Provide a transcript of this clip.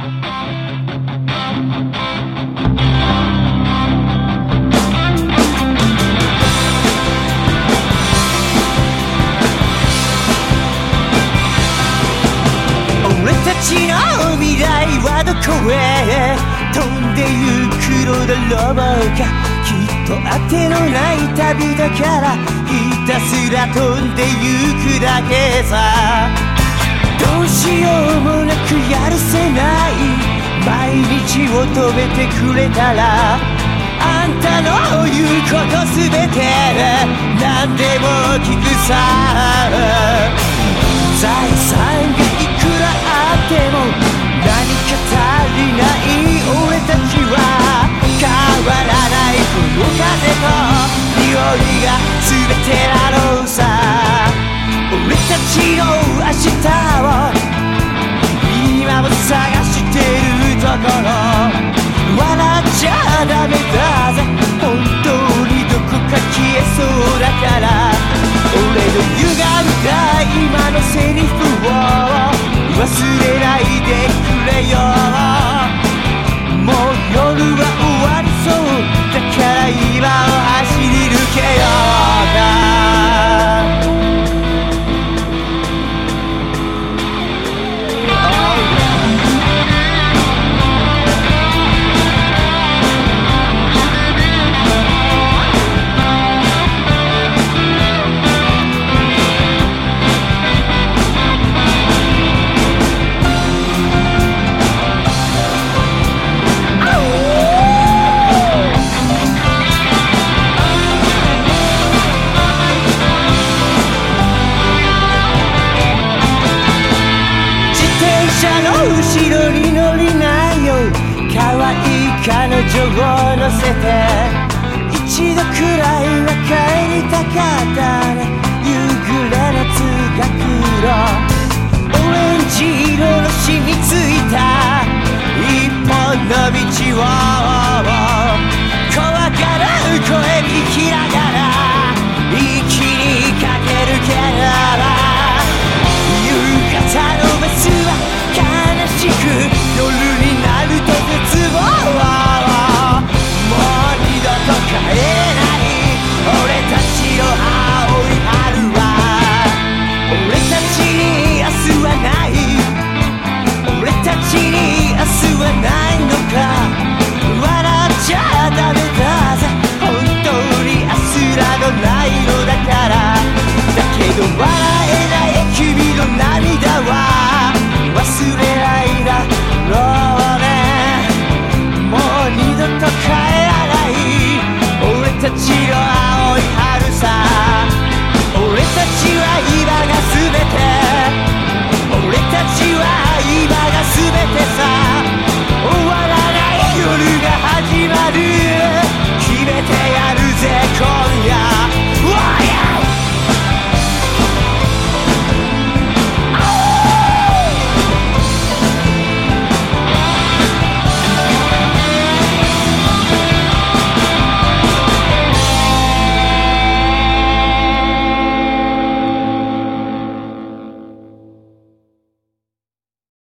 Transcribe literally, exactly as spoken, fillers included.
俺たちの未来はどこへ飛んでゆくのだろうか。きっと当てのない旅だからひたすら飛んでゆくだけさ。どうしようもなくやるせない毎日を止めてくれたら、あんたの言うことすべて何でも聞くさ。財産がいくらあっても何か足りない俺たちは変わらないこの風と匂いが全てだろうさ。俺たちの明日を今も探してるところ、笑っちゃダメだぜ本当にどこか消えそうだから。俺の歪んだ今のセリフを忘れないでくれよ。もう夜は終わりそうだから今を走り抜けようか。後ろに乗りないよ可愛い彼女を乗せて、一度くらいは帰りたかったね。夕暮れの通学路、オレンジ色の染みついた一本の道を怖がる声聞きながら一気に駆け抜ける。夕方のバスは悲しく夜になると絶望、もう二度と帰れない俺たちの青い春は。俺たちに明日はない、俺たちに明日はないのか。笑っちゃ